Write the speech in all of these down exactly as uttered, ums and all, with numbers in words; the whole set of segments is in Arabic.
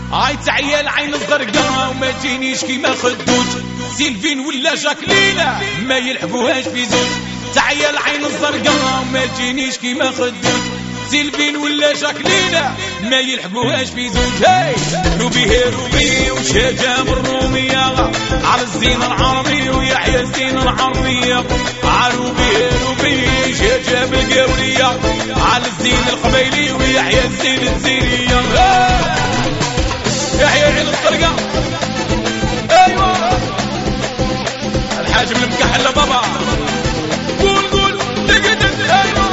هاي تعيا العين الزرقاء وما تجينيش كيما خدوج سيلفين ولا جاكلينا ما يلعبوهاش في زوج. تعيا العين الزرقاء وما تجينيش كيما خدوج سيلفين ولا جاكلينا ما يلعبوهاش في زوج. هاي روبي هي روبي وشجام الرومية على الزين العربي ويحيى الزين العربية. عروبي هي روبي شجام القولية على الزين القبيلي ويحيى الزين الزينية. يحيى العين الزرقاء ايوه الحاج من المكحل بابا قول قول تقدم ايوه.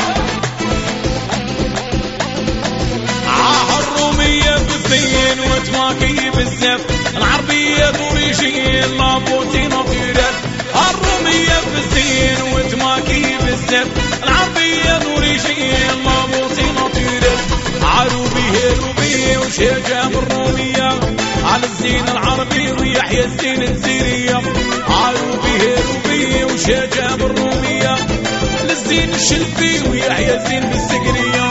عاه الرومية بالزين وتماكي بالزف العربية دوريجين لابوتين وطيرات. الرومية بالزين وتماكي بالزف العربية دوريجين لابوتين وطيرات. عروبي هروبي وشجام الرومية على الزين العربي ويحيى الزين الزيرية. عروبي هروبي وشجام الرومية للزين الشلفي ويحيى الزين بالسقرية.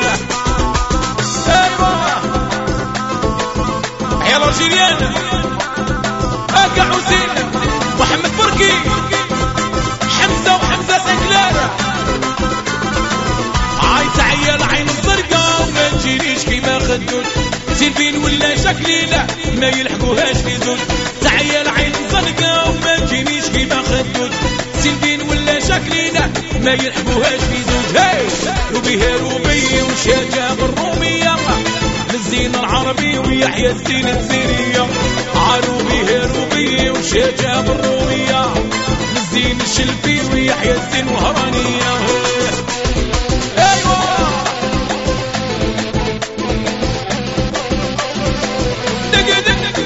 يا الجيريان اكا حسين محمد بركي حمزه وحمزه سكلاره. هاي تعيا العين الزرقاء وما تجينيش كيما خدود سيلفين ولا شكلينا ما يلحقوهاش في زوج. تعيا العين الزرقاء وما تجينيش كيما خدود سيلفين ولا شكلينا ما يلحقوهاش في زوج. هاي روبي هروبي وشجاب الروميه للزين العربي ويحيى الزين الزينية. عروبي هروبي وشجاب الرومية للزين الشلفي ويحيى الزين الهرانية. ايوه دق دق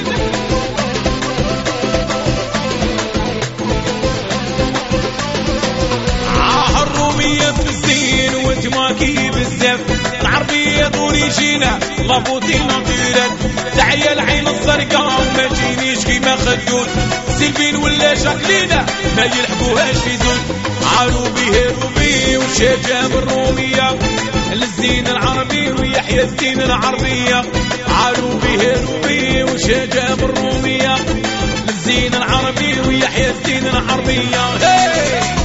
عاه الرومية بالزين وتماكي بالزف العربية دوريجينا لابوتين وطيرات. تعيا العين الزرقاء وما تجينيش كيما خدود سيلفين ولا شاكلينا ما يلحقوهاش في زوج. عروبي هروبي وشجاب الرومية للزين العربي ويحيى الزين العربية. عروبي هروبي وشجاب الرومية للزين العربي ويحيى الزين العربية.